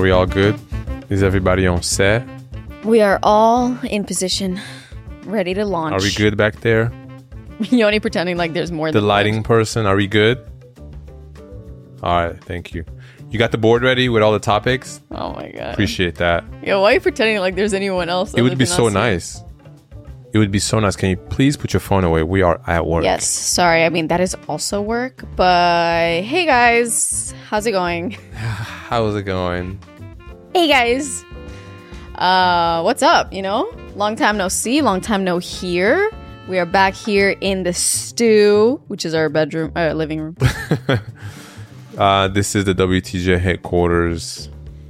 we all good? Is everybody on set? We are all in position, ready to launch. Are we good back there? Yoni pretending like there's more The than lighting person, are we good? All right, thank you. You got the board ready with all the topics? Oh my god. Appreciate that. Yo, why are you pretending like there's anyone else? It would be so nice. It would be so nice. Can you please put your phone away? We are at work. Yes, sorry. I mean, that is also work. But hey guys, how's it going? How's it going? Hey guys. What's up, you know? Long time no see, long time no hear. We are back here in the stew, which is our bedroom, living room. This is the WTJ headquarters.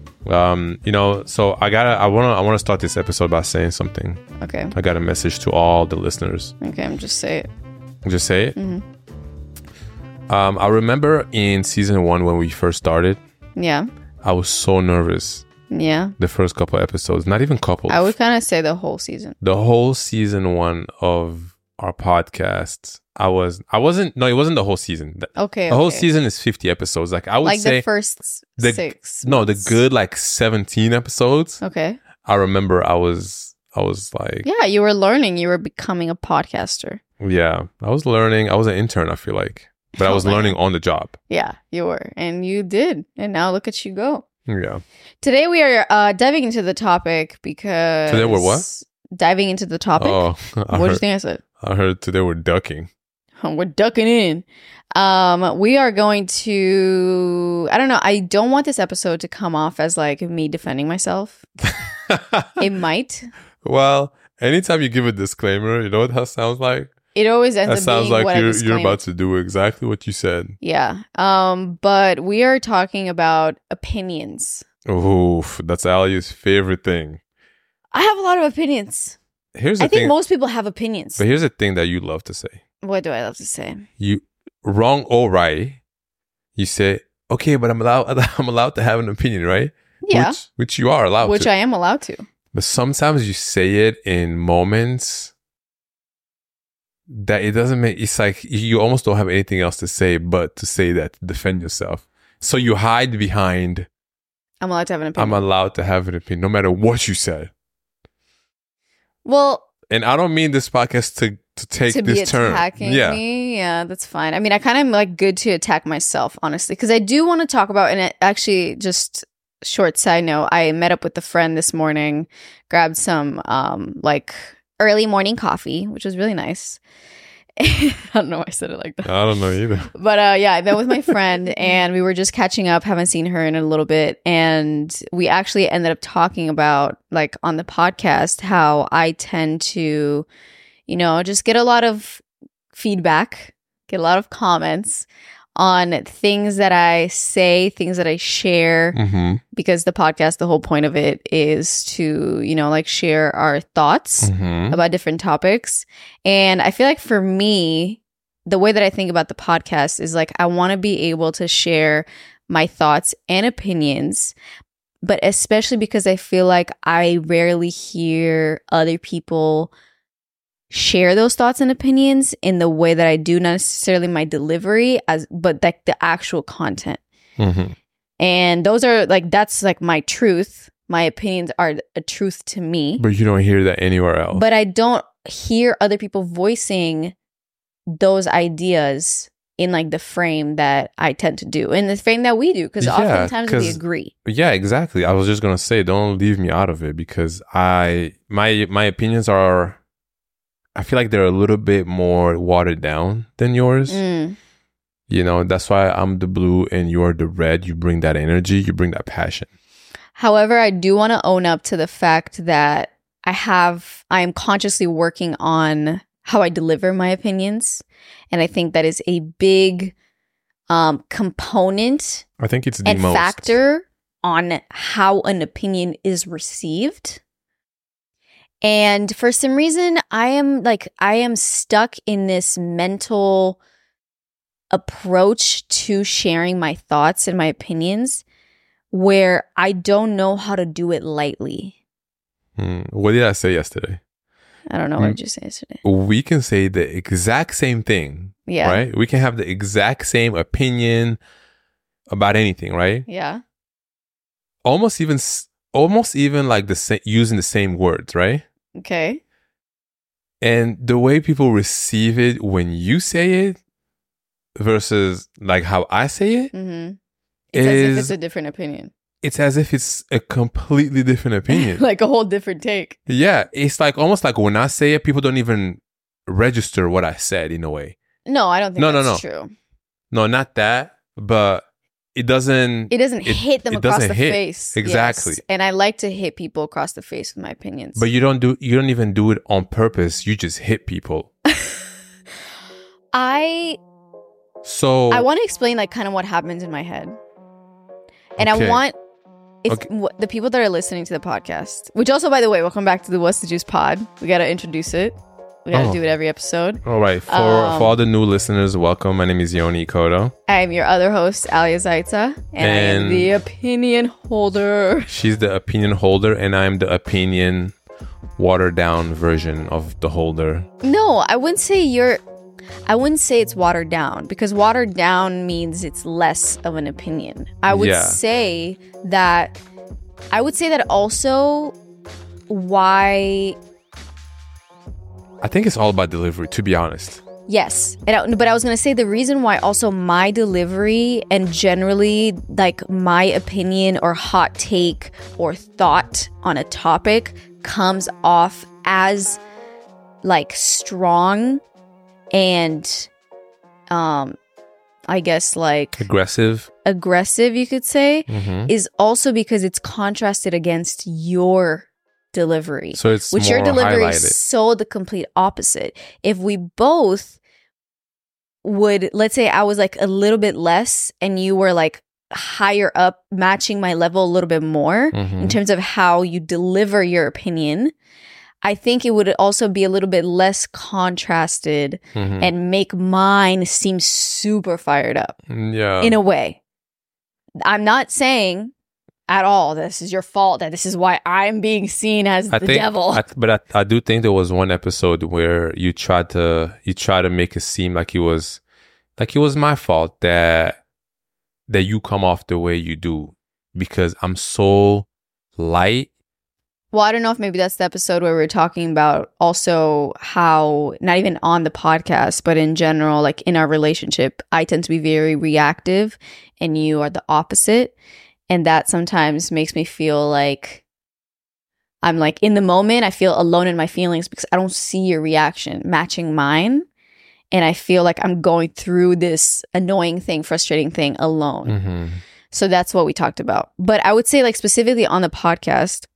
So I want to start this episode by saying something. Okay. I got a message to all the listeners. Okay, just say it. Just say it? Mm-hmm. I remember in season 1 when we first started, Yeah. I was so nervous Yeah. the first couple episodes. Not even couple. I would kind of say the whole season. The whole season 1 of our podcast, it wasn't the whole season. Okay. The whole season is 50 episodes. Like I would like say the first 6. No, the good like 17 episodes. Okay. I remember I was like, Yeah, you were learning. You were becoming a podcaster. yeah, I was learning. I was an intern, I feel like. But I was learning on the job. Yeah, you were. And you did. And now look at you go. Yeah. Today we are diving into the topic because... Today we're what? Diving into the topic. Oh, What do you think I said? I heard today we're ducking. We're ducking in. We are going to... I don't know. I don't want this episode to come off as like me defending myself. It might. Well, anytime you give a disclaimer, you know what that sounds like? It always ends That up sounds being like what I you're disclaimed. about to do exactly what you said. Yeah. But we are talking about opinions. Oof, that's Ali's favorite thing. I have a lot of opinions. Here's the I thing. think most people have opinions. But here's the thing that you love to say. What do I love to say? You wrong or right, you say, okay, but I'm allowed to have an opinion, right? Yeah. Which you are allowed to. Which I am allowed to. But sometimes you say it in moments that it doesn't make, it's like you almost don't have anything else to say but to say that, to defend yourself. So you hide behind, I'm allowed to have an opinion. I'm allowed to have an opinion no matter what you said. Well, And I don't mean this podcast to take to this be turn. attacking me, yeah, that's fine. I mean, I kind of am like good to attack myself, honestly, because I do want to talk about, and it actually, just short side note, I met up with a friend this morning, grabbed some like early morning coffee, which was really nice. I don't know why I said it like that. I don't know either. But yeah, I met with my friend and we were just catching up. Haven't seen her in a little bit. And we actually ended up talking about, like, on the podcast, how I tend to, you know, just get a lot of feedback, get a lot of comments on things that I say, things that I share, Mm-hmm. because the podcast, the whole point of it is to, you know, like, share our thoughts Mm-hmm. about different topics. And I feel like for me, the way that I think about the podcast is like, I want to be able to share my thoughts and opinions, but especially because I feel like I rarely hear other people share those thoughts and opinions in the way that I do, not necessarily my delivery, but like the actual content. Mm-hmm. And those are like, that's like my truth. My opinions are a truth to me. But you don't hear that anywhere else. But I don't hear other people voicing those ideas in like the frame that I tend to do, in the frame that we do, because oftentimes we agree. Yeah, exactly. I was just gonna say, don't leave me out of it, because my opinions are, I feel like they're a little bit more watered down than yours. Mm. You know, that's why I'm the blue and you're the red. You bring that energy, you bring that passion. However, I do want to own up to the fact that I am consciously working on how I deliver my opinions. And I think that is a big component I think it's the and most factor on how an opinion is received. And for some reason, I am stuck in this mental approach to sharing my thoughts and my opinions where I don't know how to do it lightly. What did I say yesterday? I don't know. What did you say yesterday? We can say the exact same thing. Yeah. Right? We can have the exact same opinion about anything, right? Yeah. almost even like the same, using the same words, right? Okay. And the way people receive it when you say it versus like how I say it, It's as if it's a different opinion. It's as if it's a completely different opinion. Like a whole different take. Yeah. It's like almost like when I say it, people don't even register what I said in a way. No, I don't think that's true. No, not that, but it doesn't hit them across the face. Exactly. Yes. And I like to hit people across the face with my opinions. But you don't even do it on purpose. You just hit people. I want to explain like kind of what happens in my head. And I want the people that are listening to the podcast, which also, by the way, welcome back to the What's the Juice pod. We got to introduce it. We got to do it every episode. All right. For all the new listeners, welcome. My name is Yoni Kodo. I'm your other host, Alia Zaitza, and I am the opinion holder. She's the opinion holder, and I'm the opinion watered down version of the holder. No, I wouldn't say it's watered down, because watered down means it's less of an opinion. I would say that also why... I think it's all about delivery, to be honest. Yes. But I was going to say the reason why also my delivery and generally like my opinion or hot take or thought on a topic comes off as like strong and I guess like aggressive, you could say, is also because it's contrasted against your delivery. So it's which your delivery highlighted. Is so the complete opposite. If we both would, let's say I was like a little bit less and you were like higher up, matching my level a little bit more in terms of how you deliver your opinion, I think it would also be a little bit less contrasted and make mine seem super fired up. Yeah. In a way. I'm not saying at all this is your fault, that this is why I'm being seen as the devil. But I do think there was one episode where you try to make it seem like it was my fault that you come off the way you do because I'm so light. Well, I don't know if maybe that's the episode where we're talking about also how, not even on the podcast, but in general, like in our relationship, I tend to be very reactive and you are the opposite. And that sometimes makes me feel like I'm like in the moment, I feel alone in my feelings because I don't see your reaction matching mine. And I feel like I'm going through this annoying thing, frustrating thing alone. So that's what we talked about. But I would say like specifically on the podcast,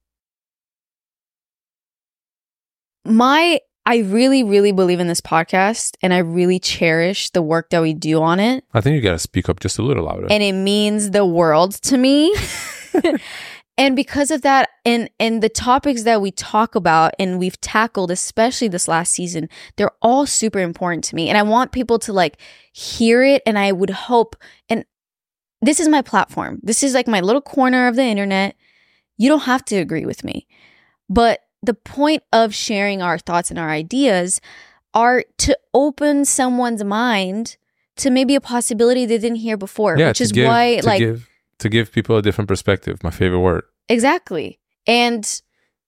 I really, really believe in this podcast and I really cherish the work that we do on it. I think you got to speak up just a little louder. And it means the world to me. And because of that, and the topics that we talk about and we've tackled, especially this last season, they're all super important to me. And I want people to like hear it. And I would hope, and this is my platform. This is like my little corner of the internet. You don't have to agree with me. But the point of sharing our thoughts and our ideas are to open someone's mind to maybe a possibility they didn't hear before, which is why to give people a different perspective, my favorite word. Exactly. And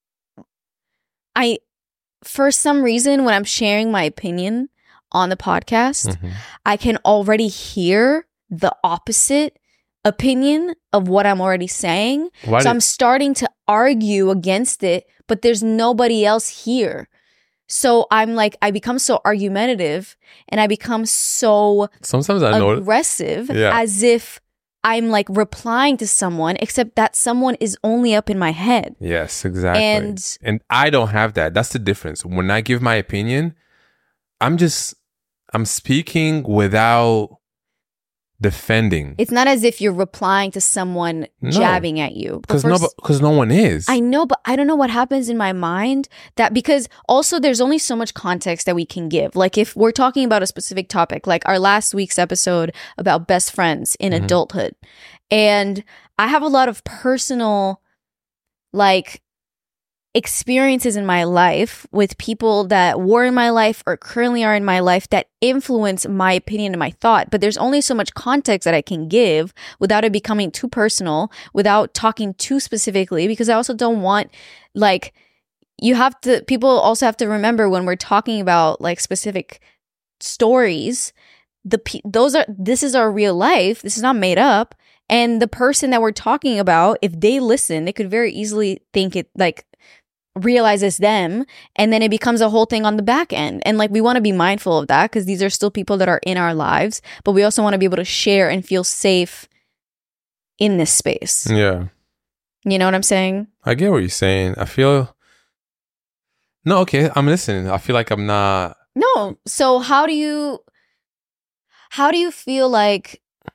for some reason, when I'm sharing my opinion on the podcast, I can already hear the opposite opinion of what I'm already saying. I'm starting to argue against it, but there's nobody else here. So I'm like, I become so argumentative and I become so sometimes aggressive as if I'm like replying to someone, except that someone is only up in my head. Yes, exactly. And I don't have that. That's the difference. When I give my opinion, I'm speaking without defending. It's not as if you're replying to someone jabbing at you. Because no one is. I know, but I don't know what happens in my mind because also there's only so much context that we can give. Like if we're talking about a specific topic, like our last week's episode about best friends in adulthood. And I have a lot of personal, like, experiences in my life with people that were in my life or currently are in my life that influence my opinion and my thought. But there's only so much context that I can give without it becoming too personal, without talking too specifically, because I also don't want, like, people also have to remember when we're talking about like specific stories, this is our real life. This is not made up. And the person that we're talking about, if they listen, they could very easily think it, like, realize it's them, and then it becomes a whole thing on the back end. And like, we want to be mindful of that because these are still people that are in our lives, but we also want to be able to share and feel safe in this space. Yeah. You know what I'm saying? I get what you're saying. No, okay, I'm listening. I feel like I'm not. No. So how do you feel like,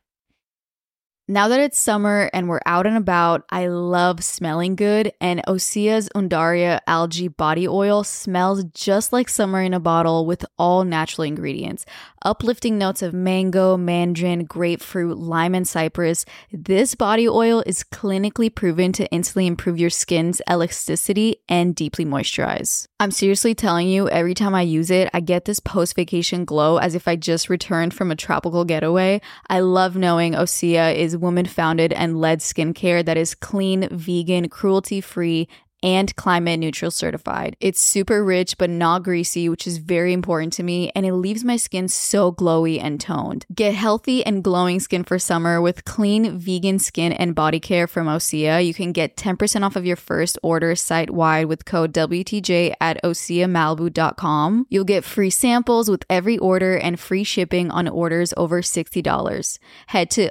now that it's summer and we're out and about, I love smelling good, and Osea's Undaria algae body oil smells just like summer in a bottle with all natural ingredients. Uplifting notes of mango, mandarin, grapefruit, lime, and cypress. This body oil is clinically proven to instantly improve your skin's elasticity and deeply moisturize. I'm seriously telling you, every time I use it, I get this post-vacation glow as if I just returned from a tropical getaway. I love knowing Osea is woman-founded and led skincare that is clean, vegan, cruelty-free, and climate neutral certified. It's super rich but not greasy, which is very important to me, and it leaves my skin so glowy and toned. Get healthy and glowing skin for summer with clean vegan skin and body care from Osea. You can get 10% off of your first order site-wide with code WTJ at OseaMalibu.com. You'll get free samples with every order and free shipping on orders over $60. Head to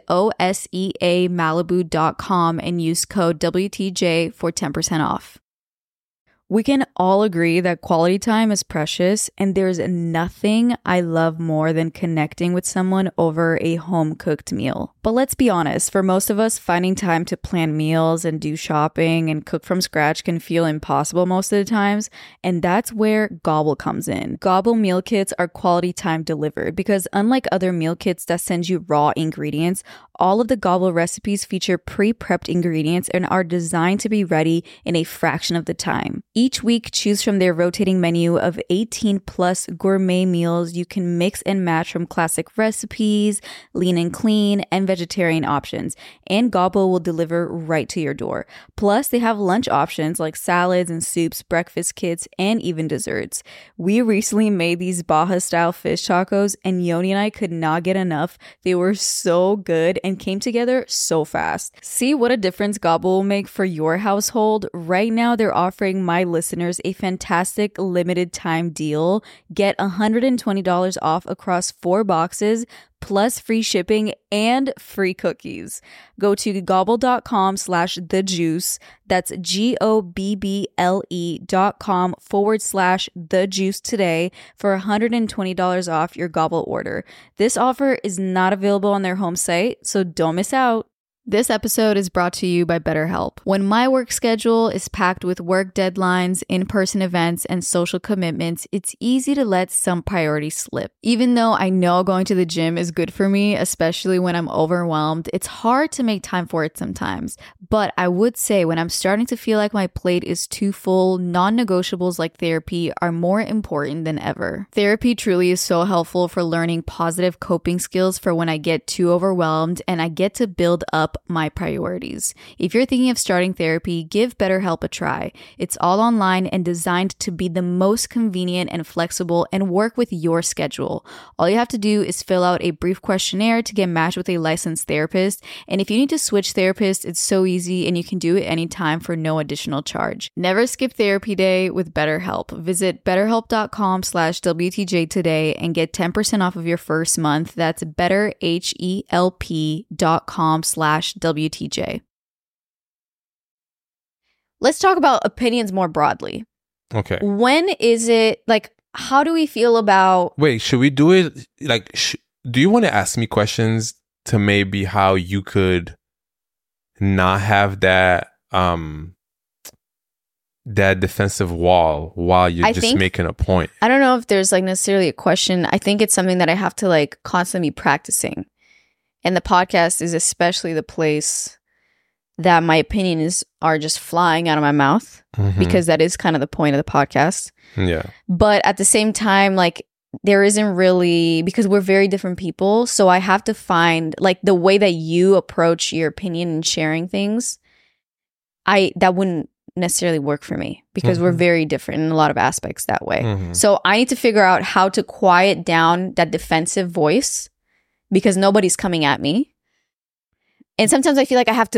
OSEAMalibu.com and use code WTJ for 10% off. We can all agree that quality time is precious, and there's nothing I love more than connecting with someone over a home-cooked meal. But let's be honest, for most of us, finding time to plan meals and do shopping and cook from scratch can feel impossible most of the times, and that's where Gobble comes in. Gobble meal kits are quality time delivered because unlike other meal kits that send you raw ingredients, all of the Gobble recipes feature pre-prepped ingredients and are designed to be ready in a fraction of the time. Each week, choose from their rotating menu of 18 plus gourmet meals you can mix and match from classic recipes, lean and clean, and vegetarian options. And Gobble will deliver right to your door. Plus, they have lunch options like salads and soups, breakfast kits, and even desserts. We recently made these Baja-style fish tacos, and Yoni and I could not get enough. They were so good and came together so fast. See what a difference Gobble will make for your household. Right now, they're offering my listeners a fantastic limited time deal. Get $120 off across 4 boxes plus free shipping and free cookies. Go to gobble.com/thejuice. That's GOBBLE.com/thejuice today for $120 off your Gobble order. This offer is not available on their home site, so don't miss out. This episode is brought to you by BetterHelp. When my work schedule is packed with work deadlines, in-person events, and social commitments, it's easy to let some priorities slip. Even though I know going to the gym is good for me, especially when I'm overwhelmed, it's hard to make time for it sometimes. But I would say when I'm starting to feel like my plate is too full, non-negotiables like therapy are more important than ever. Therapy truly is so helpful for learning positive coping skills for when I get too overwhelmed, and I get to build up my priorities. If you're thinking of starting therapy, give BetterHelp a try. It's all online and designed to be the most convenient and flexible and work with your schedule. All you have to do is fill out a brief questionnaire to get matched with a licensed therapist. And if you need to switch therapists, it's so easy and you can do it anytime for no additional charge. Never skip therapy day with BetterHelp. Visit betterhelp.com/WTJ today and get 10% off of your first month. That's betterhelp.com/WTJ. Let's talk about opinions more broadly. Okay. When is it, like, how do we feel about... Wait, should we do it? Like, do you want to ask me questions to maybe how you could not have that that defensive wall while you're just making a point? I don't know if there's like necessarily a question. I think it's something that I have to like constantly be practicing. And the podcast is especially the place that my opinions are just flying out of my mouth, because that is kind of the point of the podcast. Yeah. But at the same time, like, there isn't really, because we're very different people. So I have to find, like, the way that you approach your opinion and sharing things, that wouldn't necessarily work for me, because we're very different in a lot of aspects that way. So I need to figure out how to quiet down that defensive voice, because nobody's coming at me. And sometimes I feel like I have to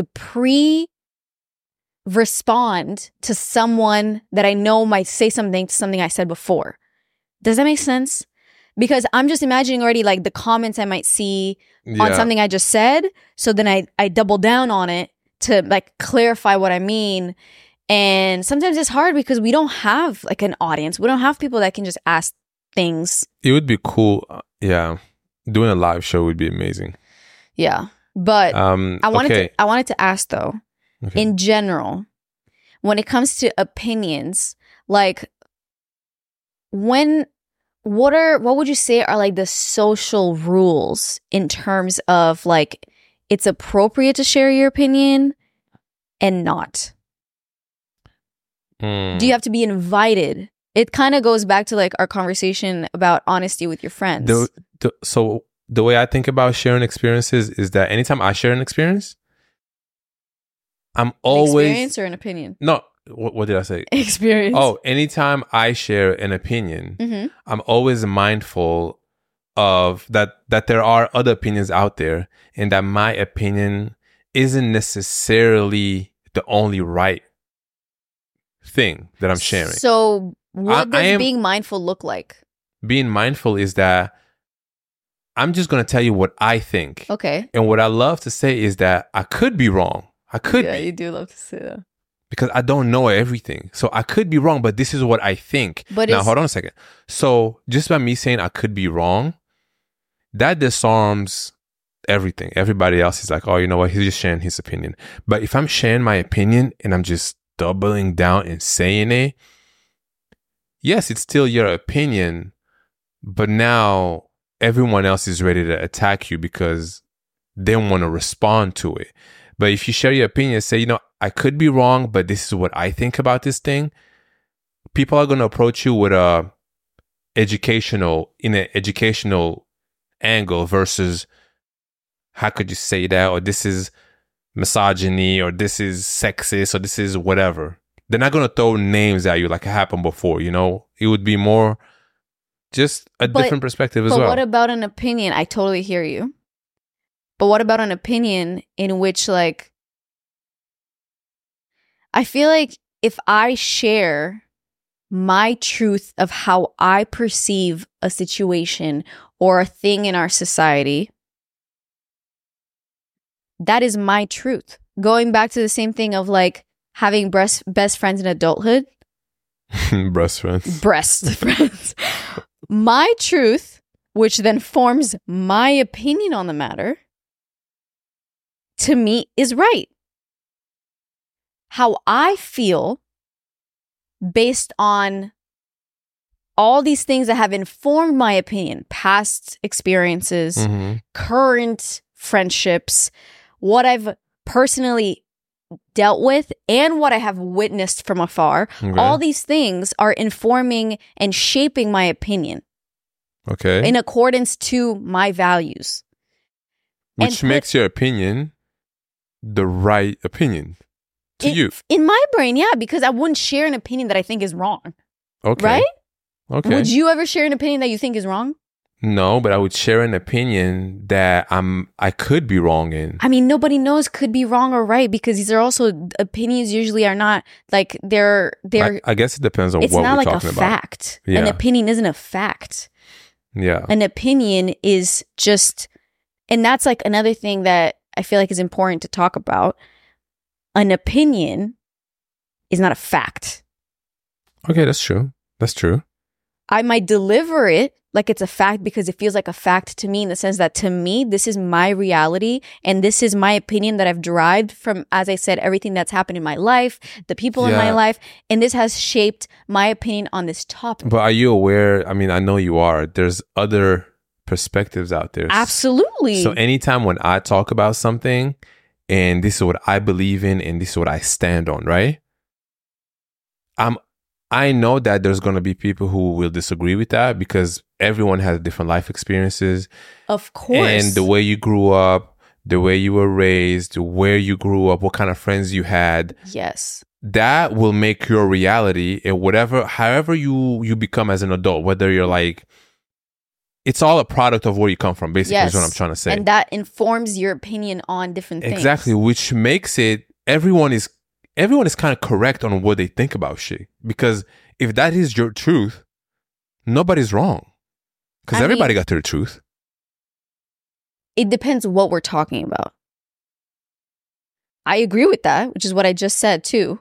respond to someone that I know might say something to something I said before. Does that make sense? Because I'm just imagining already, like, the comments I might see on something I just said. So then I double down on it to, like, clarify what I mean. And sometimes it's hard because we don't have, like, an audience. We don't have people that can just ask things. It would be cool. Yeah. Doing a live show would be amazing. Yeah. But I wanted to ask, though, in general, when it comes to opinions, like, what would you say are, like, the social rules in terms of, like, it's appropriate to share your opinion and not? Do you have to be invited? It kind of goes back to, like, our conversation about honesty with your friends. So the way I think about sharing experiences is that anytime I share an experience, I'm always... An experience or an opinion? No, what did I say? Experience. Oh, anytime I share an opinion, I'm always mindful of that there are other opinions out there, and that my opinion isn't necessarily the only right thing that I'm sharing. So what does being mindful look like? Being mindful is that I'm just going to tell you what I think. Okay. And what I love to say is that I could be wrong. I could be. Yeah, you do love to say that. Because I don't know everything. So I could be wrong, but this is what I think. But now, hold on a second. So just by me saying I could be wrong, that disarms everything. Everybody else is like, oh, you know what? He's just sharing his opinion. But if I'm sharing my opinion and I'm just doubling down and saying it, yes, it's still your opinion, but now everyone else is ready to attack you because they want to respond to it. But if you share your opinion and say, you know, I could be wrong, but this is what I think about this thing, people are going to approach you with an educational angle versus, how could you say that? Or this is misogyny, or this is sexist, or this is whatever. They're not going to throw names at you like it happened before, you know? It would be more just a different perspective as well. But what about an opinion? I totally hear you. But what about an opinion in which, like, I feel like if I share my truth of how I perceive a situation or a thing in our society, that is my truth. Going back to the same thing of, like, having best friends in adulthood. Breast friends. My truth, which then forms my opinion on the matter, to me is right. How I feel based on all these things that have informed my opinion, past experiences, current friendships, what I've personally dealt with, and what I have witnessed from afar. Okay. All these things are informing and shaping my opinion. Okay. In accordance to my values. Which makes your opinion the right opinion to you. In my brain, yeah, because I wouldn't share an opinion that I think is wrong. Okay. Right? Okay. Would you ever share an opinion that you think is wrong? No, but I would share an opinion that I could be wrong in. I mean, nobody knows could be wrong or right, because these are also opinions usually are not like they're I guess it depends on what we're talking about. It's not like a fact. Yeah. An opinion isn't a fact. Yeah. An opinion is just, and that's like another thing that I feel like is important to talk about. An opinion is not a fact. Okay, that's true. That's true. I might deliver it like it's a fact because it feels like a fact to me, in the sense that, to me, this is my reality and this is my opinion that I've derived from, as I said, everything that's happened in my life, the people in my life, and this has shaped my opinion on this topic. But are you aware? I mean, I know you are. There's other perspectives out there. Absolutely. So anytime when I talk about something, and this is what I believe in, and this is what I stand on, right? I know that there's going to be people who will disagree with that because everyone has different life experiences. Of course. And the way you grew up, the way you were raised, where you grew up, what kind of friends you had. Yes. That will make your reality and however you become as an adult, whether you're like, it's all a product of where you come from, basically, is what I'm trying to say. And that informs your opinion on different things. Exactly, which makes it, everyone is kind of correct on what they think about shit. Because if that is your truth, nobody's wrong. Because everybody got their truth. It depends what we're talking about. I agree with that, which is what I just said too.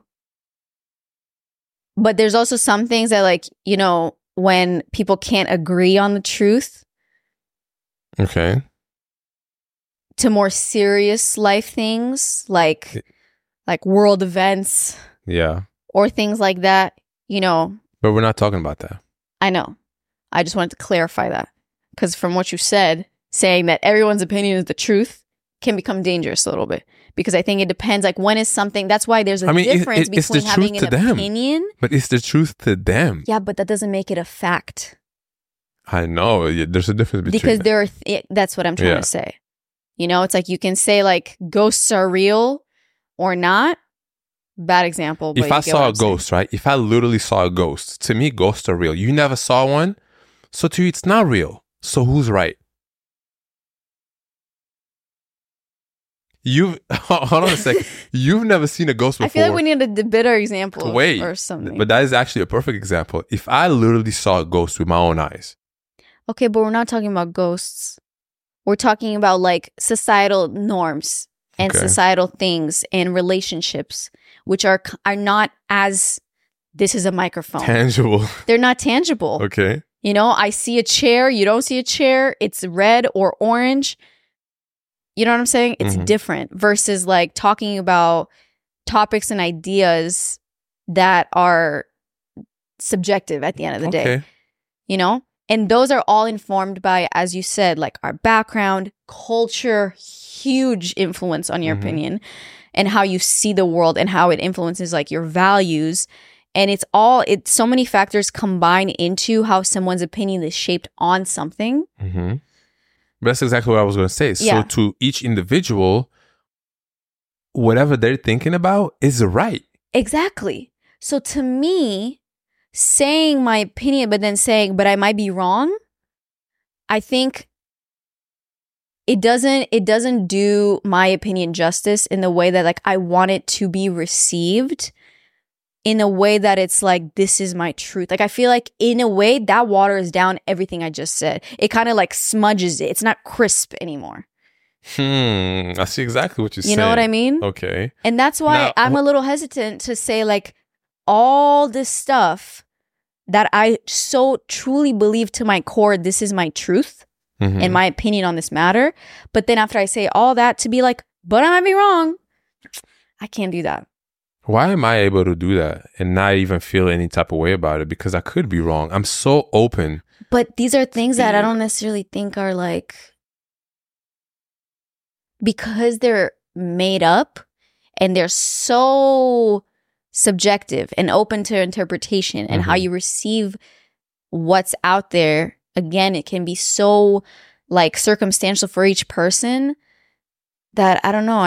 But there's also some things that, like, you know, when people can't agree on the truth. Okay. To more serious life things like world events. Yeah. Or things like that, you know. But we're not talking about that. I know. I just wanted to clarify that. Because from what you said, saying that everyone's opinion is the truth can become dangerous a little bit. Because I think it depends, like, when is something, that's why there's a difference between having an opinion. But it's the truth to them. Yeah, but that doesn't make it a fact. I know. There's a difference between because there are that's what I'm trying to say. You know, it's like you can say like ghosts are real or not. Bad example. But if I saw a ghost, right? If I literally saw a ghost, to me, ghosts are real. You never saw one. So to you, it's not real. So who's right? Hold on a second. You've never seen a ghost before. I feel like we need a better example or something. But that is actually a perfect example. If I literally saw a ghost with my own eyes. Okay, but we're not talking about ghosts. We're talking about like societal norms and societal things and relationships, which are not as, this is a microphone. Tangible. They're not tangible. Okay. You know, I see a chair. You don't see a chair. It's red or orange. You know what I'm saying? It's different versus like talking about topics and ideas that are subjective at the end of the day. You know? And those are all informed by, as you said, like our background, culture, huge influence on your opinion and how you see the world and how it influences like your values. And it's so many factors combine into how someone's opinion is shaped on something. But that's exactly what I was going to say. So to each individual, whatever they're thinking about is right. Exactly. So to me, saying my opinion, but then saying, but I might be wrong, I think it doesn't do my opinion justice in the way that like I want it to be received, in a way that it's like, this is my truth. Like, I feel like in a way that waters down everything I just said. It kind of like smudges it. It's not crisp anymore. I see exactly what you're saying. You know what I mean? Okay. And that's why I'm a little hesitant to say like all this stuff that I so truly believe to my core, this is my truth and my opinion on this matter. But then after I say all that to be like, but I might be wrong. I can't do that. Why am I able to do that and not even feel any type of way about it? Because I could be wrong. I'm so open. But these are things that I don't necessarily think are like, because they're made up and they're so subjective and open to interpretation and how you receive what's out there. Again, it can be so like circumstantial for each person that I don't know.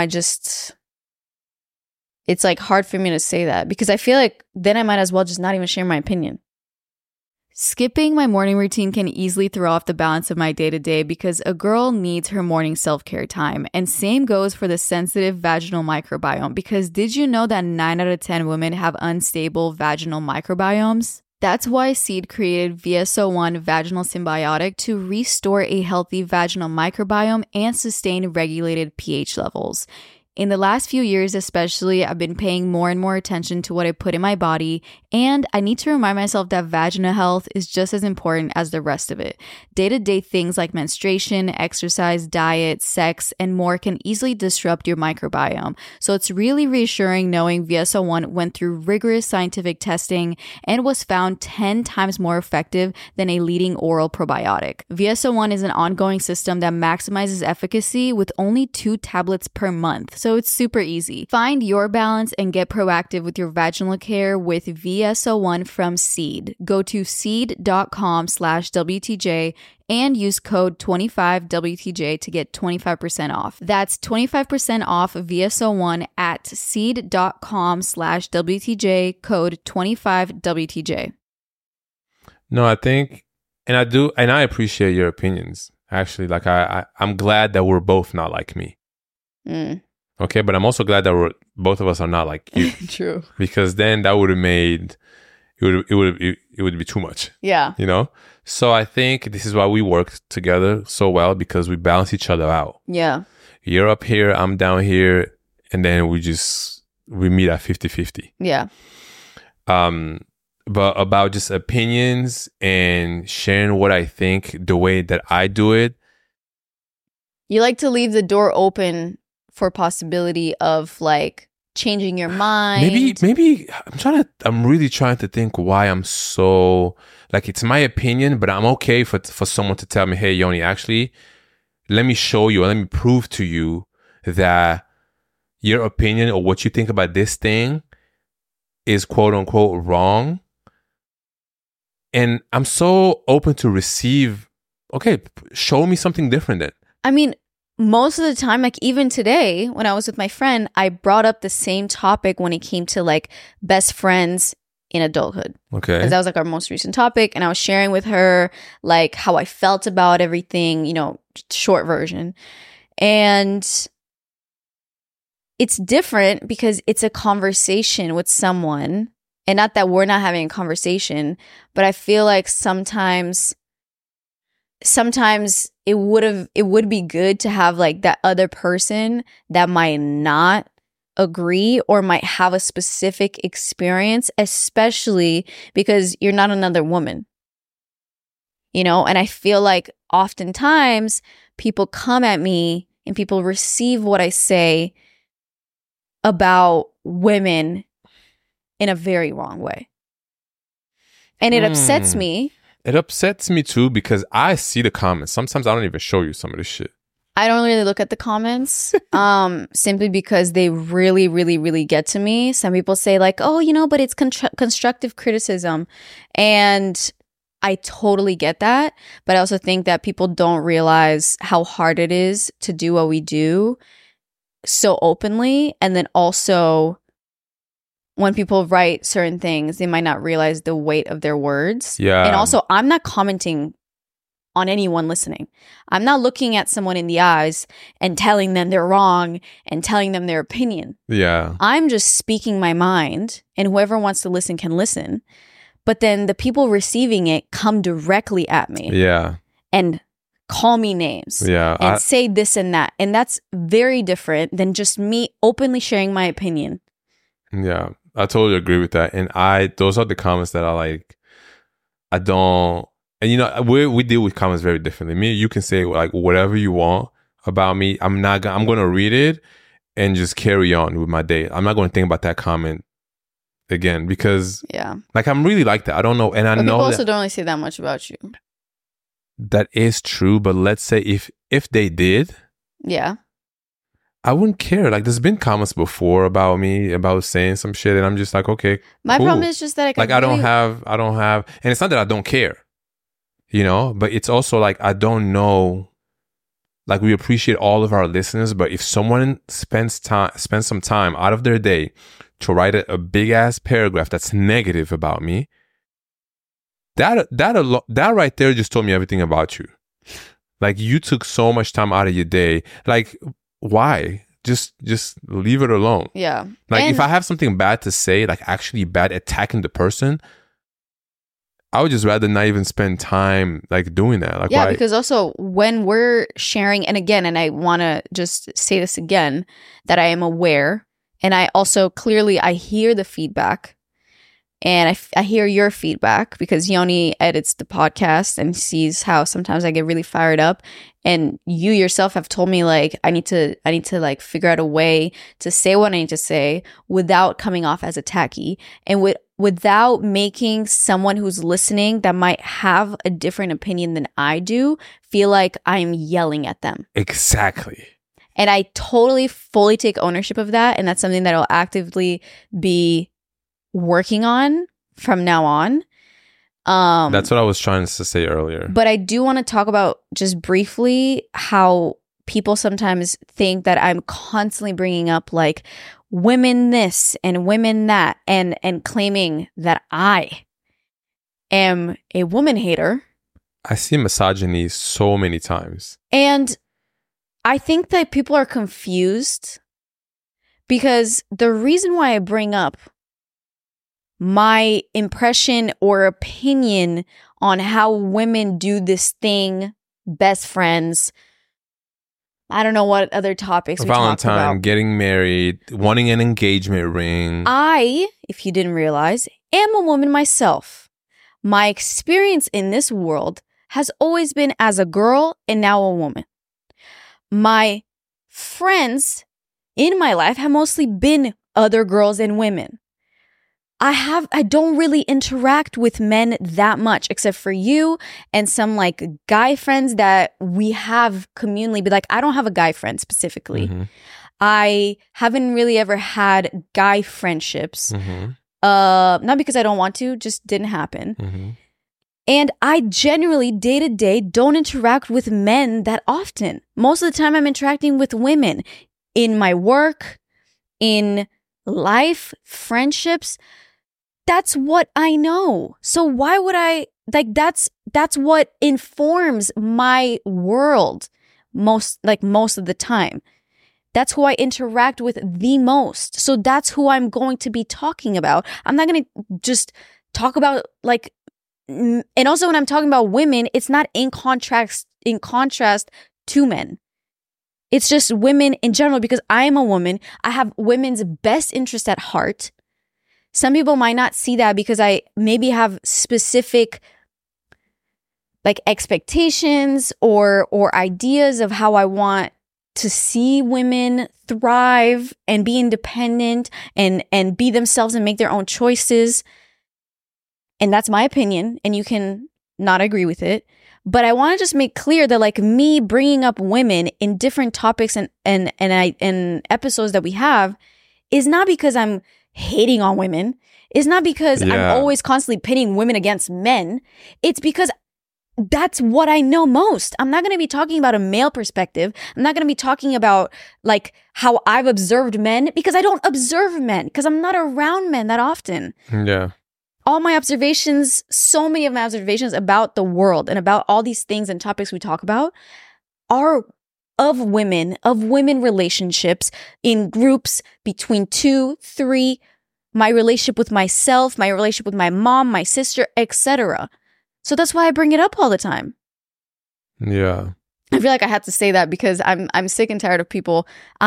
It's like hard for me to say that because I feel like then I might as well just not even share my opinion. Skipping my morning routine can easily throw off the balance of my day-to-day because a girl needs her morning self-care time. And same goes for the sensitive vaginal microbiome, because did you know that 9 out of 10 women have unstable vaginal microbiomes? That's why Seed created VSO1 Vaginal Symbiotic to restore a healthy vaginal microbiome and sustain regulated pH levels. In the last few years especially, I've been paying more and more attention to what I put in my body, and I need to remind myself that vaginal health is just as important as the rest of it. Day-to-day things like menstruation, exercise, diet, sex, and more can easily disrupt your microbiome. So it's really reassuring knowing VSO1 went through rigorous scientific testing and was found 10 times more effective than a leading oral probiotic. VSO1 is an ongoing system that maximizes efficacy with only 2 tablets per month. So so it's super easy. Find your balance and get proactive with your vaginal care with VSO1 from Seed. Go to seed.com/WTJ and use code 25WTJ to get 25% off. That's 25% off VSO1 at seed.com/WTJ, code 25WTJ. No, I think, and I appreciate your opinions. Actually, like I'm glad that we're both not like me. Okay, but I'm also glad that both of us are not like you. True. Because then that would have made it would be too much. Yeah. You know? So I think this is why we work together so well, because we balance each other out. Yeah. You're up here, I'm down here, and then we meet at 50-50. Yeah. But about just opinions and sharing what I think, the way that I do it. You like to leave the door open for possibility of like changing your mind. Maybe I'm really trying to think why I'm so, like, it's my opinion, but I'm okay for someone to tell me, hey, Yoni, actually, let me show you, or let me prove to you that your opinion or what you think about this thing is quote unquote wrong. And I'm so open to receive, okay, show me something different then. I mean, most of the time, like even today when I was with my friend, I brought up the same topic when it came to like best friends in adulthood. Okay. Because that was like our most recent topic. And I was sharing with her like how I felt about everything, you know, short version. And it's different because it's a conversation with someone. And not that we're not having a conversation, but I feel like sometimes it would be good to have like that other person that might not agree or might have a specific experience, especially because you're not another woman. You know, and I feel like oftentimes people come at me and people receive what I say about women in a very wrong way. And it upsets me. It upsets me too, because I see the comments. Sometimes I don't even show you some of this shit. I don't really look at the comments simply because they really, really, really get to me. Some people say like, oh, you know, but it's constructive criticism. And I totally get that. But I also think that people don't realize how hard it is to do what we do so openly. And then also, when people write certain things, they might not realize the weight of their words. Yeah. And also, I'm not commenting on anyone listening. I'm not looking at someone in the eyes and telling them they're wrong and telling them their opinion. Yeah. I'm just speaking my mind, and whoever wants to listen can listen. But then the people receiving it come directly at me. Yeah. And call me names. Yeah. And say this and that. And that's very different than just me openly sharing my opinion. Yeah. I totally agree with that. And those are the comments that I don't, and you know, we deal with comments very differently. You can say like whatever you want about me. I'm going to read it and just carry on with my day. I'm not going to think about that comment again, because like I'm really like that. I don't know. And I know people also don't really say that much about you. That is true. But let's say if they did. Yeah. I wouldn't care. Like, there's been comments before about me, about saying some shit, and I'm just like, okay. My problem is just that I don't have, and it's not that I don't care, you know, but it's also like, I don't know, like, we appreciate all of our listeners, but if someone spends some time out of their day to write a big ass paragraph that's negative about me, that right there just told me everything about you. Like, you took so much time out of your day, like. Why? Just leave it alone. Yeah. Like, if I have something bad to say, like actually bad, attacking the person, I would just rather not even spend time like doing that. Like, why? Because also when we're sharing, and again, and I want to just say this again, that I am aware, and I also clearly I hear the feedback. And I hear your feedback because Yoni edits the podcast and sees how sometimes I get really fired up. And you yourself have told me like I need to like figure out a way to say what I need to say without coming off as attacky and without making someone who's listening that might have a different opinion than I do feel like I'm yelling at them. Exactly. And I totally, fully take ownership of that. And that's something that I'll actively be working on from now on. That's what I was trying to say earlier. But I do want to talk about just briefly how people sometimes think that I'm constantly bringing up like women this and women that and claiming that I am a woman hater. I see misogyny so many times. And I think that people are confused because the reason why I bring up my impression or opinion on how women do this thing, best friends, I don't know what other topics we talked about. Valentine, getting married, wanting an engagement ring. I, if you didn't realize, am a woman myself. My experience in this world has always been as a girl and now a woman. My friends in my life have mostly been other girls and women. I don't really interact with men that much except for you and some like guy friends that we have communally, but like I don't have a guy friend specifically. Mm-hmm. I haven't really ever had guy friendships. Mm-hmm. Not because I don't want to, just didn't happen. Mm-hmm. And I generally day to day don't interact with men that often. Most of the time I'm interacting with women in my work, in life, friendships. That's what I know. So why would I like that's what informs my world most of the time. That's who I interact with the most. So that's who I'm going to be talking about. I'm not going to just talk about like, and also when I'm talking about women, it's not in contrast to men. It's just women in general because I am a woman. I have women's best interest at heart. Some people might not see that because I maybe have specific like expectations or ideas of how I want to see women thrive and be independent and be themselves and make their own choices. And that's my opinion, and you can not agree with it. But I want to just make clear that like me bringing up women in different topics and episodes that we have is not because I'm hating on women. It's not because I'm always constantly pitting women against men. It's because that's what I know most. I'm not going to be talking about a male perspective. I'm not going to be talking about like how I've observed men because I don't observe men because I'm not around men that often. Yeah. All my observations, so many of my observations about the world and about all these things and topics we talk about are of women relationships in groups between 2, 3, my relationship with myself, my relationship with my mom, my sister, etc. So that's why I bring it up all the time. Yeah. I feel like I had to say that because I'm sick and tired of people.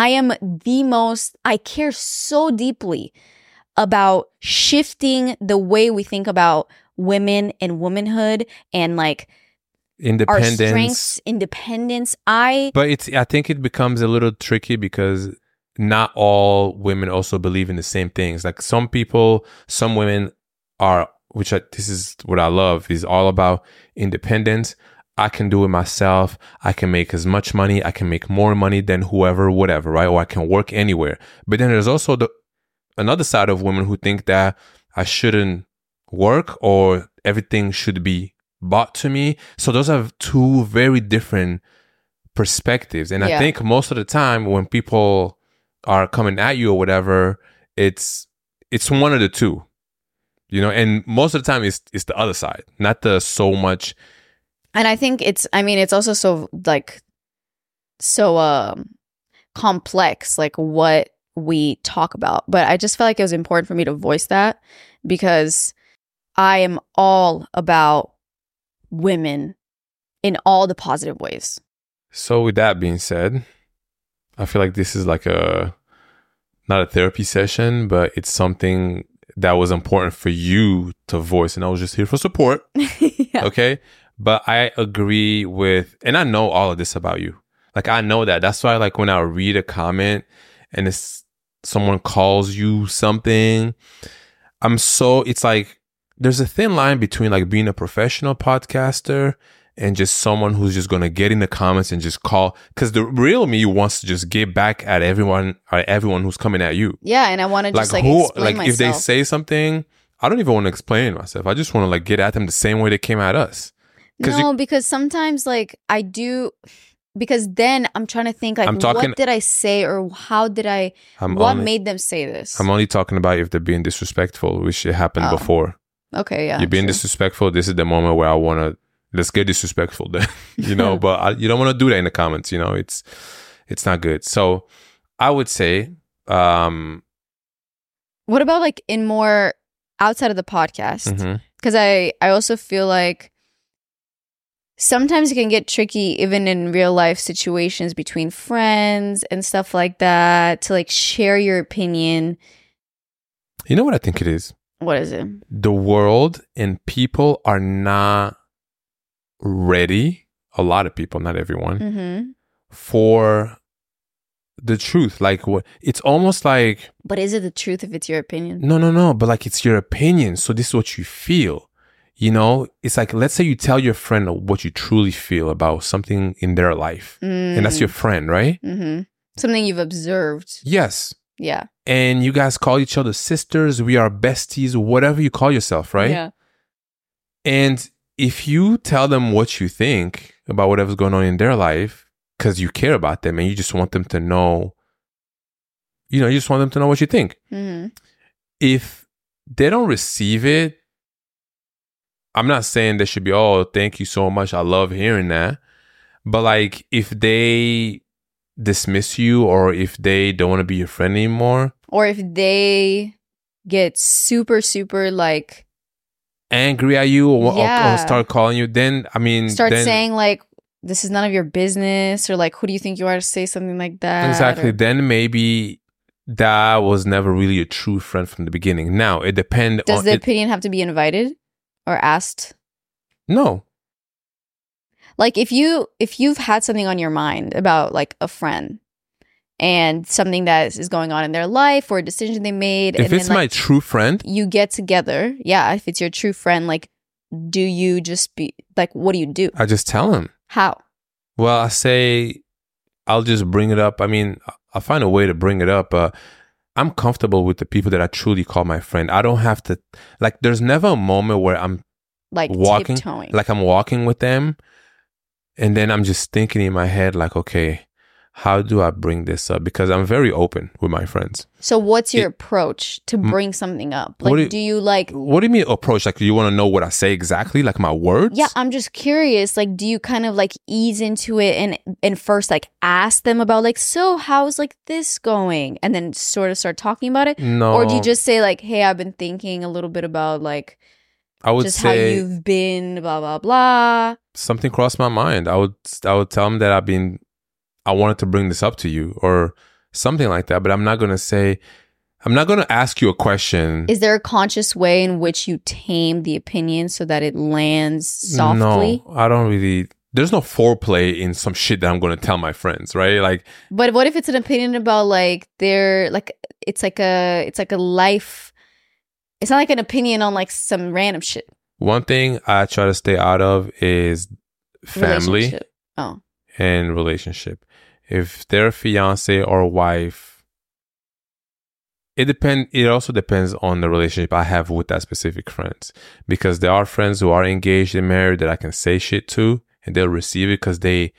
I care so deeply about shifting the way we think about women and womanhood and like independence, our strengths, independence. But I think it becomes a little tricky because not all women also believe in the same things. Like some women are, this is what I love, is all about independence. I can do it myself. I can make as much money. I can make more money than whoever, whatever, right? Or I can work anywhere. But then there's also another side of women who think that I shouldn't work or everything should be bought to me. So those are two very different perspectives. And I think most of the time when people are coming at you or whatever, it's one of the two, you know, and most of the time it's the other side, not the so much. And I think it's also so complex, like what we talk about. But I just felt like it was important for me to voice that because I am all about women in all the positive ways. So with that being said, I feel like this is like not a therapy session, but it's something that was important for you to voice. And I was just here for support. Yeah. Okay. But I agree with, and I know all of this about you. Like, I know that. That's why, like, when I read a comment and someone calls you something, it's like, there's a thin line between like being a professional podcaster and just someone who's just gonna get in the comments and just call, because the real me wants to just get back at everyone who's coming at you. Yeah, and I want to just who, explain myself. If they say something, I don't even want to explain myself. I just want to get at them the same way they came at us. No, because sometimes I do. Because then I'm trying to think what did I say or how did what made them say this? I'm only talking about if they're being disrespectful, which happened before. Okay, yeah. You're being disrespectful. This is the moment where I want to, let's get disrespectful then, but you don't want to do that in the comments, it's not good. So I would say, what about in more outside of the podcast? Because I also feel like sometimes it can get tricky even in real life situations between friends and stuff like that to share your opinion. You know what I think it is? What is it? The world and people are not ready, a lot of people, not everyone, for the truth. It's almost like... But is it the truth if it's your opinion? No, but it's your opinion, so this is what you feel. It's let's say you tell your friend what you truly feel about something in their life. And that's your friend, right? Something you've observed. Yes. Yeah. And you guys call each other sisters, we are besties, whatever you call yourself, right? Yeah. And if you tell them what you think about whatever's going on in their life, because you care about them and you just want them to know, you just want them to know what you think. If they don't receive it, I'm not saying they should be, oh, thank you so much, I love hearing that. But if they dismiss you, or if they don't want to be your friend anymore, or if they get super angry at you, or start calling you, then saying this is none of your business, or who do you think you are to say something like that? Exactly. Then maybe that was never really a true friend from the beginning. Now it depends. Does the opinion have to be invited or asked? No. If you've had something on your mind about a friend and something that is going on in their life or a decision they made, if it's my true friend, you get together. Yeah, if it's your true friend, do you just be what do you do? I just tell him. How? Well, I say I'll just bring it up. I mean, I'll find a way to bring it up. I'm comfortable with the people that I truly call my friend. I don't have to there's never a moment where I'm walking, tiptoeing. I'm walking with them, and then I'm just thinking in my head okay, how do I bring this up? Because I'm very open with my friends. So what's your approach to bring something up? Do you What do you mean approach? Do you want to know what I say exactly? My words? Yeah, I'm just curious. Do you kind of ease into it and first ask them about so how's this going? And then sort of start talking about it? No. Or do you just say hey, I've been thinking a little bit about I would just say how you've been, blah, blah, blah. Something crossed my mind. I would tell them that I wanted to bring this up to you or something like that, but I'm not going to ask you a question. Is there a conscious way in which you tame the opinion so that it lands softly? No, I don't really. There's no foreplay in some shit that I'm going to tell my friends, right? But what if it's an opinion about their it's like a life. It's not an opinion on some random shit. One thing I try to stay out of is family and relationship. If they're a fiance or wife, it also depends on the relationship I have with that specific friends. Because there are friends who are engaged and married that I can say shit to and they'll receive it because they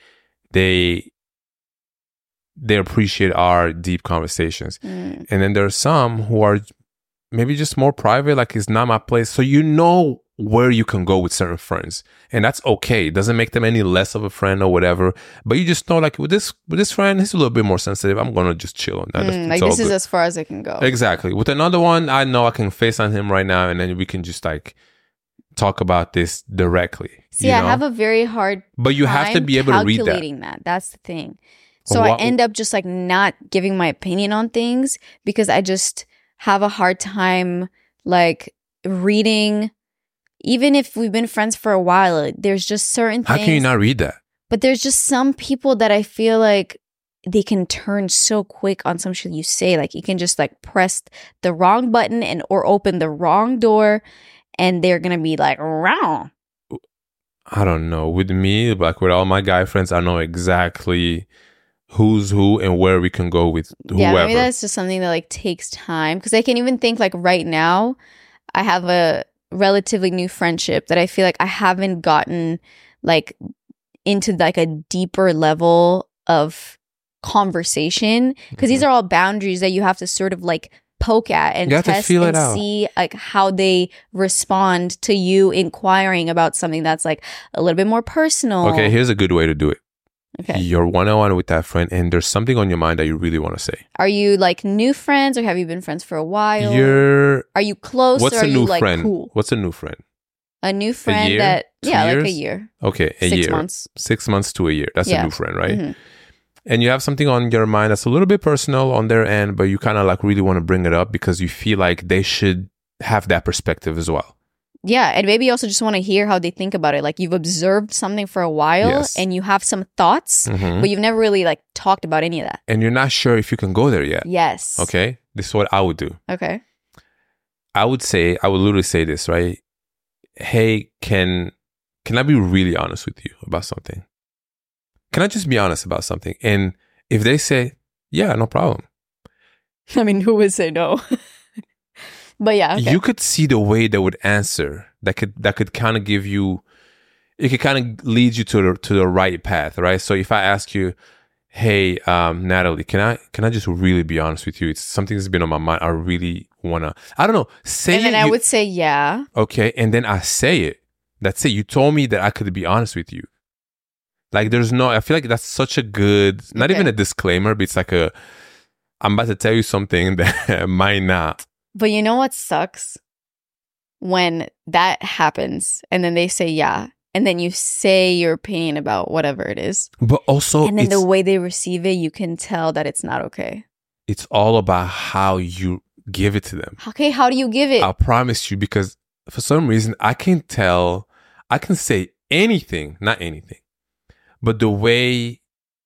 appreciate our deep conversations. And then there are some who are maybe just more private, it's not my place. So where you can go with certain friends, and that's okay. It doesn't make them any less of a friend or whatever, but you just know with this friend, he's a little bit more sensitive. I'm gonna just chill on that. This is as far as it can go. Exactly. With another one, I know I can FaceTime him right now, and then we can just talk about this directly. See, I have a very hard but you have to be able to read that. Calculating that. That's the thing. So I end up just not giving my opinion on things because I just have a hard time reading. Even if we've been friends for a while, there's just certain things. How can you not read that? But there's just some people that I feel they can turn so quick on some shit you say. You can just press the wrong button or open the wrong door, and they're gonna be wrong. I don't know. With me, like with all my guy friends, I know exactly who's who and where we can go with whoever. Yeah, maybe that's just something that like takes time, because I can even think like right now I have a relatively new friendship that I feel like I haven't gotten like into like a deeper level of conversation, because these are all boundaries that you have to sort of like poke at and You have to test feel it and out. see like how they respond to you inquiring about something that's like a little bit more personal. Okay, here's a good way to do it. Okay. You're one-on-one with that friend and there's something on your mind that you really want to say. Are you like new friends, or have you been friends for a while? Are you close? What's or are a new you, like, friend? Cool? What's a new friend? A new friend year? that 2 like a years? year. Okay, a 6 year. months. 6 months to a year. That's Yeah. a new friend, right? Mhm. And you have something on your mind that's a little bit personal on their end, but you kind of like really want to bring it up because you feel like they should have that perspective as well. Yeah, and maybe you also just want to hear how they think about it. Like you've observed something for a while Yes. and you have some thoughts, Mhm. but you've never really like talked about any of that. And you're not sure if you can go there yet. Yes. Okay? This is what I would do. Okay. I would literally say this, right? Hey, can I be really honest with you about something? Can I just be honest about something? And if they say, yeah, no problem. I mean, who would say no? But yeah, okay. You could see the way they would answer that could kind of give you, it could kind of lead you to the right path, right? So if I ask you, hey, Natalie, can I just really be honest with you? It's something that's been on my mind. I really wanna, I don't know, say and then it. I would say yeah. Okay, and then I say it. That's it. You told me that I could be honest with you. Like there's no, I feel like that's such a good, not Okay. even a disclaimer, but it's like I'm about to tell you something that might not. But you know what sucks? When that happens and then they say yeah, and then you say your opinion about whatever it is. But also, And then the way they receive it, you can tell that it's not okay. It's all about how you give it to them. Okay, how do you give it? I promise you, because for some reason, I can say anything, not anything, but the way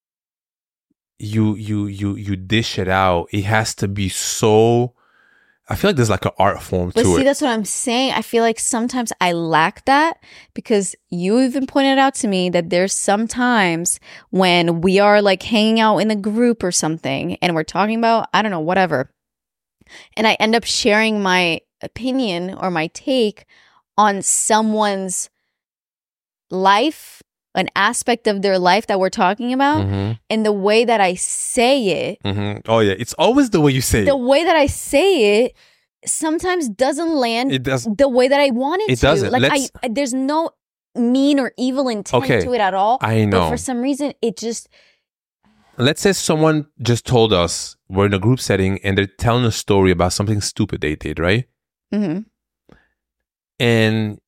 you dish it out, it has to be so, I feel like there's like an art form But to see, it. that's what I'm saying. I feel like sometimes I lack that, because you even pointed out to me that there's sometimes when we are like hanging out in a group or something and we're talking about, I don't know, whatever. And I end up sharing my opinion or my take on someone's life, an aspect of their life that we're talking about. Mhm, And the way that I say it, mhm. Oh yeah, it's always the way you say the it. way that I say it sometimes doesn't land It does. the way that I want it It to. doesn't. Like there's no mean or evil intent Okay, to it at all. I know. But for some reason, it just, Let's say someone just told us we're in a group setting and they're telling a story about something stupid they did, right? mhm. And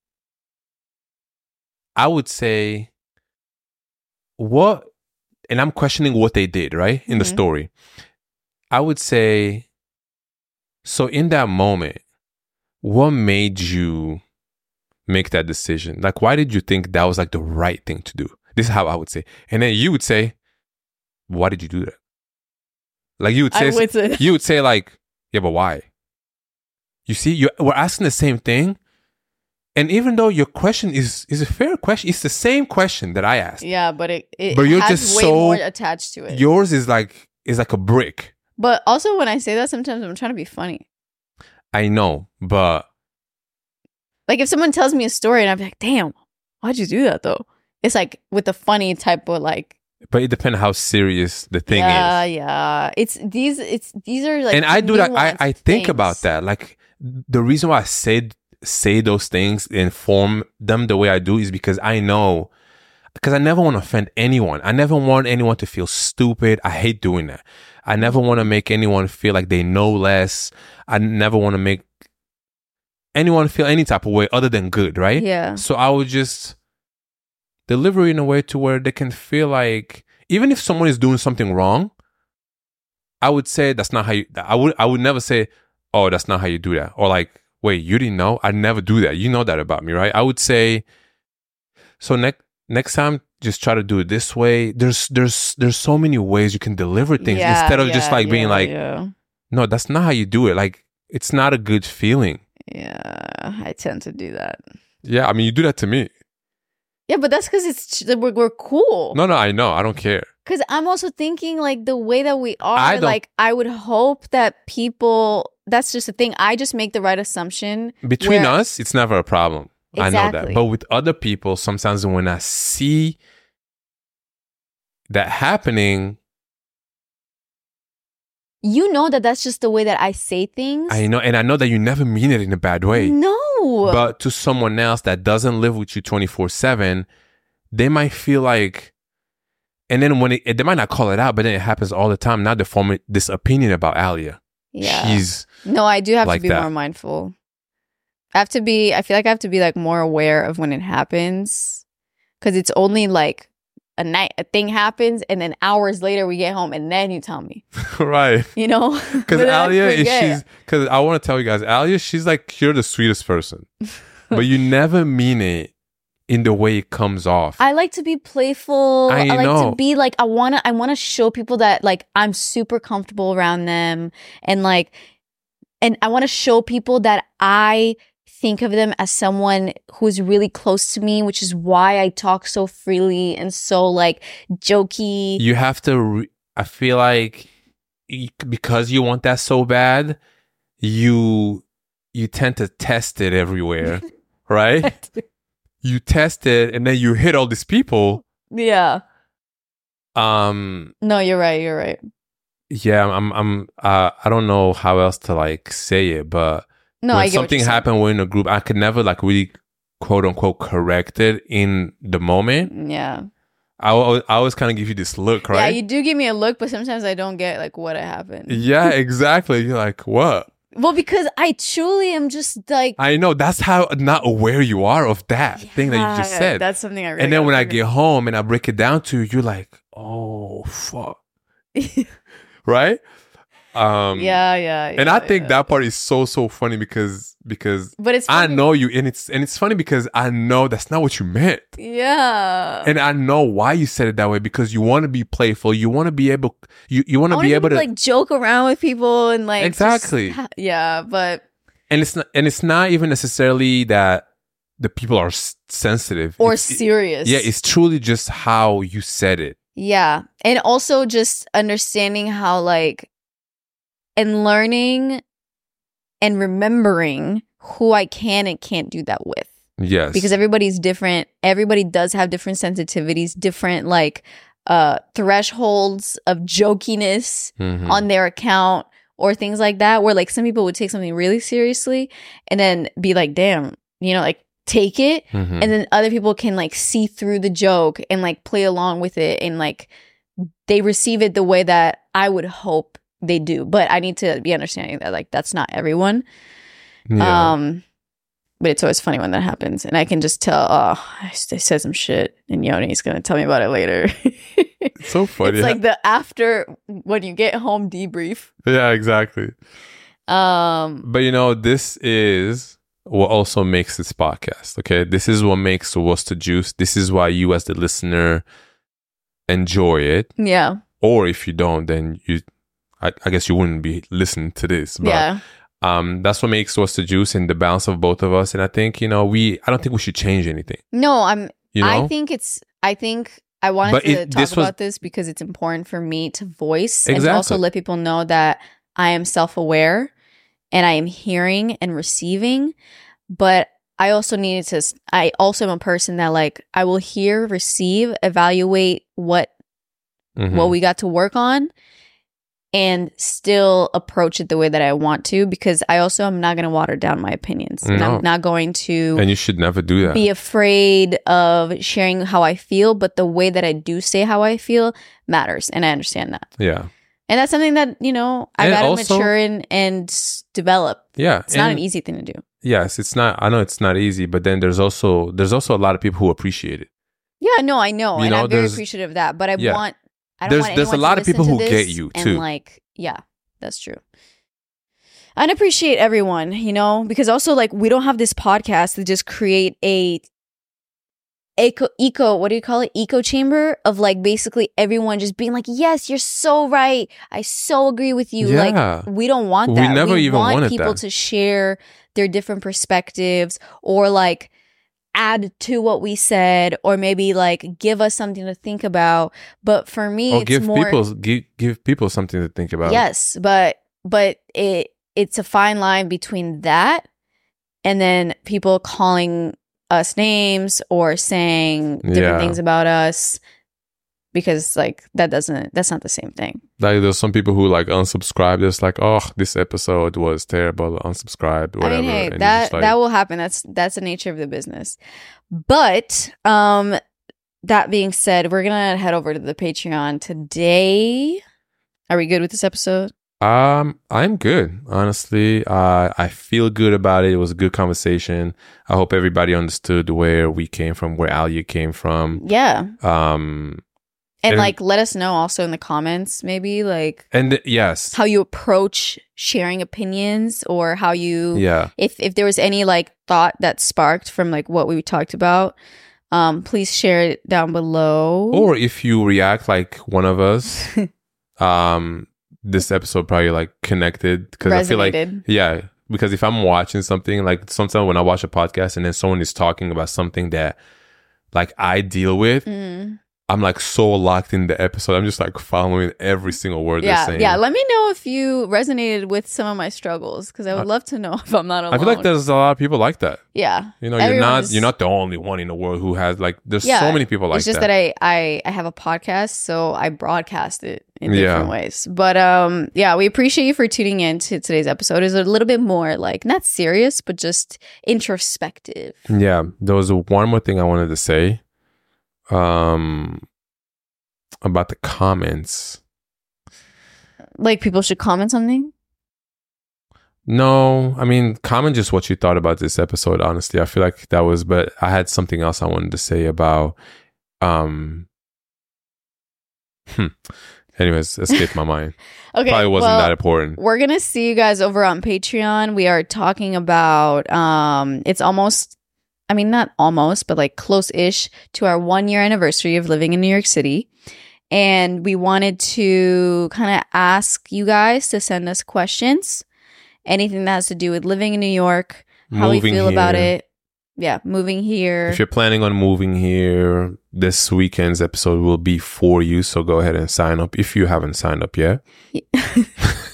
I would say, what, and I'm questioning what they did, right? In the Mhm. story. I would say, so in that moment, what made you make that decision? Like, why did you think that was like the right thing to do? This is how I would say. And then you would say, why did you do that? Like you would say, say you would say like, yeah, but why? You see, we're asking the same thing. And even though your question is a fair question, it's the same question that I asked. Yeah, but it But you're has just way so- more attached to it. Yours is like a brick. But also when I say that, sometimes I'm trying to be funny. I know, but Like if someone tells me a story and I'm like, damn, why'd you do that though? It's like with the funny type of like, it depends how serious the thing yeah, is. yeah. These are like, And I do that. I nuanced think things. about that. Like the reason why I say those things and form them the way I do is because I know, because I never want to offend anyone. I never want anyone to feel stupid. I hate doing that. I never want to make anyone feel like they know less. I never want to make anyone feel any type of way other than good, right? Yeah. So I would just deliver it in a way to where they can feel like, even if someone is doing something wrong, I would say that's not how you, I would never say, oh, that's not how you do that. Or like, wait, you didn't know? I never do that. You know that about me, right? I would say, so next time, just try to do it this way. There's so many ways you can deliver things instead of just like being like, no, that's not how you do it. Like, it's not a good feeling. Yeah, I tend to do that. Yeah, I mean, you do that to me. Yeah, but that's because we're cool. No, I know. I don't care. Because I'm also thinking like the way that we are, I would hope that people, that's just the thing. I just make the right assumption. Between us, it's never a problem. Exactly. I know that. But with other people, sometimes when I see that happening, you know that's just the way that I say things. I know. And I know that you never mean it in a bad way. No. But to someone else that doesn't live with you 24/7, they might feel like, and then when they might not call it out, but then it happens all the time. Now they form this opinion about Alia. Yeah. I do have like to be more mindful. I feel like I have to be like more aware of when it happens. Because it's only like a thing happens, and then hours later we get home, and then you tell me. Right. You know? Because Alia because I want to tell you guys, Alia, she's like, you're the sweetest person. But you never mean it in the way it comes off. I like to be playful. I know. To be like, I wanna show people that like I'm super comfortable around them, and I wanna show people that I think of them as someone who's really close to me, which is why I talk so freely and so like jokey. You have to, I feel like because you want that so bad, you tend to test it everywhere, right? You test it and then you hit all these people. Yeah. No, you're right. Yeah, I don't know how else to like say it, but no, when something happened, we're in a group, I could never like really quote unquote correct it in the moment. Yeah. I always kind of give you this look, right? Yeah, you do give me a look, but sometimes I don't get like what happened. Yeah, exactly. You're like, what? Well, because I truly am just like, I know that's how not aware you are of that thing that you just said. That's something I really. And then when I get home and I break it down to you, you're like, oh fuck, right? Yeah. And I think that part is so funny because but it's funny. I know you, and it's funny because I know that's not what you meant. Yeah. And I know why you said it that way, because you want to be playful. You want to be able you want to be able to like joke around with people and like exactly. Yeah, but and it's not even necessarily that the people are sensitive or serious. Yeah, it's truly just how you said it. Yeah. And also just understanding how like and learning and remembering who I can and can't do that with. Yes. Because everybody's different. Everybody does have different sensitivities, different like thresholds of jokiness on their account or things like that, where like some people would take something really seriously and then be like, damn, you know, like take it. And then other people can like see through the joke and like play along with it, and like they receive it the way that I would hope they do. But I need to be understanding that like that's not everyone. Yeah. But it's always funny when that happens, and I can just tell, I said some shit and Yoni's gonna tell me about it later. It's so funny. It's like the after when you get home debrief. Yeah, exactly. But you know, this is what also makes this podcast. Okay, this is what makes What's the Juice. This is why you, as the listener, enjoy it. Yeah. Or if you don't, then I guess you wouldn't be listening to this. But, yeah. That's what makes What's the Juice and the balance of both of us. And I think, you know, I don't think we should change anything. No, you know? I think I wanted to talk about this because it's important for me to voice and to also let people know that I am self-aware and I am hearing and receiving. But I also am a person that like, I will hear, receive, evaluate what we got to work on, and still approach it the way that I want to, because I also am not going to water down my opinions. No. And I'm not going to... And you should never do that. ...be afraid of sharing how I feel, but the way that I do say how I feel matters, and I understand that. Yeah. And that's something that, you know, I got to mature and develop. Yeah. It's not an easy thing to do. Yes, it's not. I know it's not easy, but then there's also a lot of people who appreciate it. Yeah, no, I know. And I'm very appreciative of that, but I don't want there's a lot of people who get you too. And like, yeah, that's true. And appreciate everyone, you know, because also like we don't have this podcast to just create what do you call it? Echo chamber of like basically everyone just being like, yes, you're so right. I so agree with you. Yeah. Like we don't want that. We never even wanted people that. to share their different perspectives, or like add to what we said or maybe like give us something to think about. But for me, Or it's more give people something to think about. yes, but it's a fine line between that and then people calling us names or saying different things about us. Because like that's not the same thing. Like there's some people who like unsubscribe. It's like, oh, this episode was terrible. Unsubscribe, whatever. I mean, hey, and that will happen. That's the nature of the business. But that being said, we're gonna head over to the Patreon today. Are we good with this episode? I'm good. Honestly, I feel good about it. It was a good conversation. I hope everybody understood where we came from, where Alia came from. Yeah. And like, let us know also in the comments, maybe like, yes, how you approach sharing opinions or how you, if there was any like thought that sparked from like what we talked about, please share it down below. Or if you react like one of us, this episode probably like connected because I feel like, because if I'm watching something like sometimes when I watch a podcast and then someone is talking about something that like I deal with. I'm like so locked in the episode. I'm just like following every single word they're saying. Yeah, let me know if you resonated with some of my struggles because I would love to know if I'm not alone. I feel like there's a lot of people like that. Yeah. You know, you're not the only one in the world who has like there's so many people like that. It's just that I have a podcast, so I broadcast it in different ways. But we appreciate you for tuning in to today's episode. It's a little bit more like not serious, but just introspective. Yeah. There was one more thing I wanted to say. About the comments. Like people should comment something? No, I mean, comment just what you thought about this episode, honestly. I feel like that was, but I had something else I wanted to say about, anyways, escaped my mind. Okay. Probably wasn't that important. We're going to see you guys over on Patreon. We are talking about, it's almost, I mean, not almost, but like close-ish to our 1-year anniversary of living in New York City. And we wanted to kind of ask you guys to send us questions. Anything that has to do with living in New York, how we feel about it. Yeah, moving here. If you're planning on moving here, this weekend's episode will be for you. So go ahead and sign up if you haven't signed up yet. So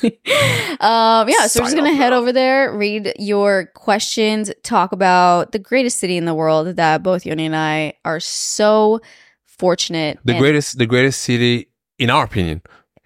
we're just going to head over there, read your questions, talk about the greatest city in the world that both Yoni and I are so fortunate. The greatest city, in our opinion.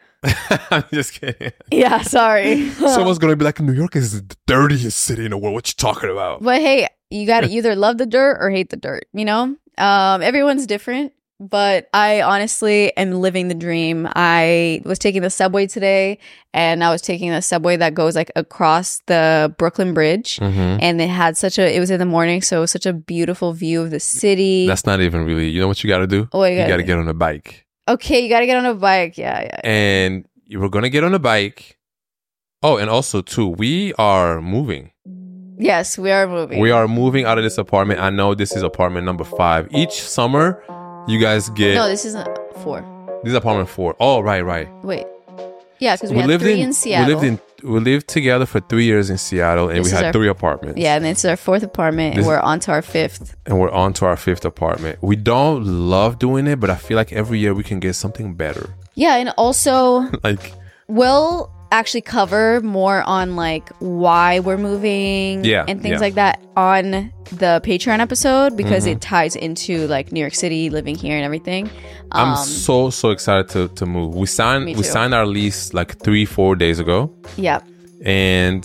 I'm just kidding. Yeah, sorry. Someone's going to be like, New York is the dirtiest city in the world. What you talking about? But hey, you got to either love the dirt or hate the dirt, you know? Everyone's different, but I honestly am living the dream. I was taking the subway today, and I was taking the subway that goes like across the Brooklyn Bridge, and it was in the morning, so it was such a beautiful view of the city. That's not even really, you know what you got to do? You got to get on a bike. Okay, you got to get on a bike. Yeah. And we're going to get on a bike. Oh, and also too, we are moving. Yes, we are moving. We are moving out of this apartment. I know this is apartment number 5. Each summer, you guys get... No, this isn't 4. This is apartment 4. Oh, right. Wait. Yeah, because we had 3 in Seattle. We lived together for 3 years in Seattle, and we had 3 apartments. Yeah, and this is our 4th apartment, and we're on to our 5th. And we're on to our 5th apartment. We don't love doing it, but I feel like every year we can get something better. Yeah, and also... like... We'll actually cover more on like why we're moving and things like that on the Patreon episode because it ties into like New York City, living here and everything. I'm so excited to move. We signed our lease like 3-4 days ago. Yeah. And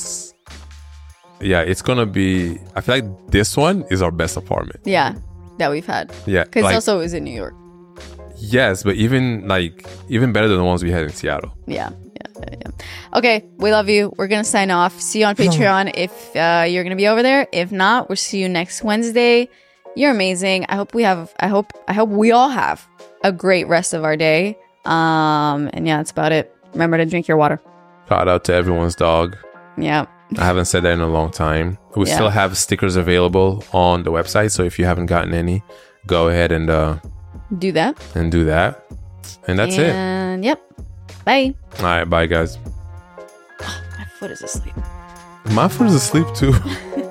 yeah, it's gonna be, I feel like this one is our best apartment. Yeah, that we've had. Yeah. Because also it was in New York. Yes, but even better than the ones we had in Seattle. Yeah. Okay, we love you. We're gonna sign off. See you on Patreon if you're gonna be over there. If not, we'll see you next Wednesday. You're amazing. I hope we all have a great rest of our day. And yeah, that's about it. Remember to drink your water. Shout out to everyone's dog. Yeah. I haven't said that in a long time. We still have stickers available on the website, so if you haven't gotten any, go ahead and do that. And that's it. And yep. Bye. All right, bye guys. My foot is asleep. My foot is asleep too.